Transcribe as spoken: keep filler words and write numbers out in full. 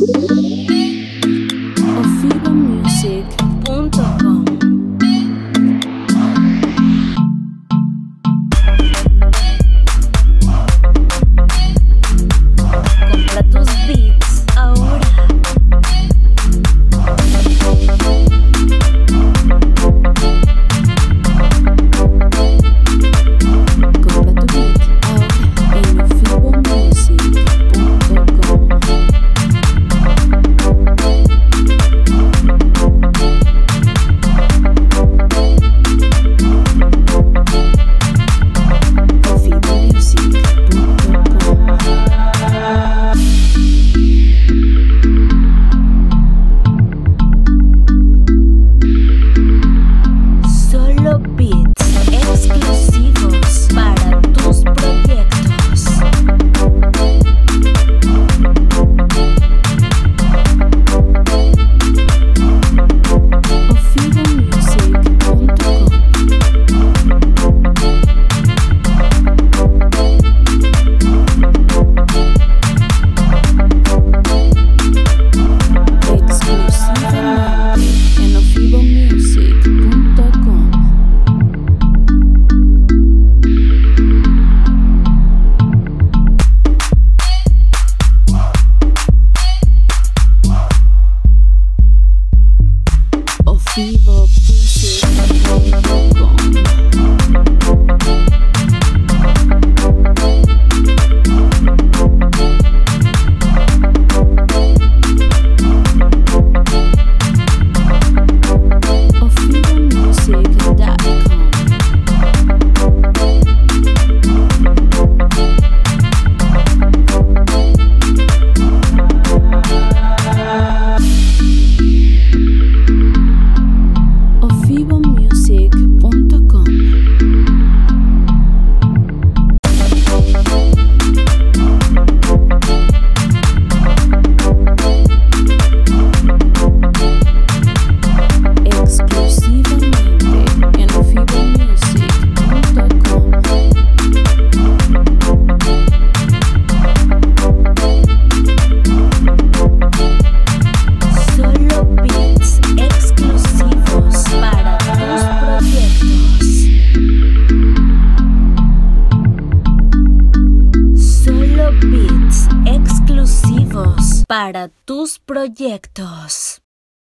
ofibo music punto com. Compra tus beats ahora. Compra tu beat ahora en ofibo music punto com. ofibo music punto com. Solo beats exclusivos para tus proyectos. ofibo music punto com. Exclusivamente en ofibo music punto com. ofibo music punto com. ofibo music punto com. ofibo music punto com. Exclusivamente en ofibo music punto com. Solo beats exclusivos para tus proyectos. Solo beats exclusivos para tus proyectos.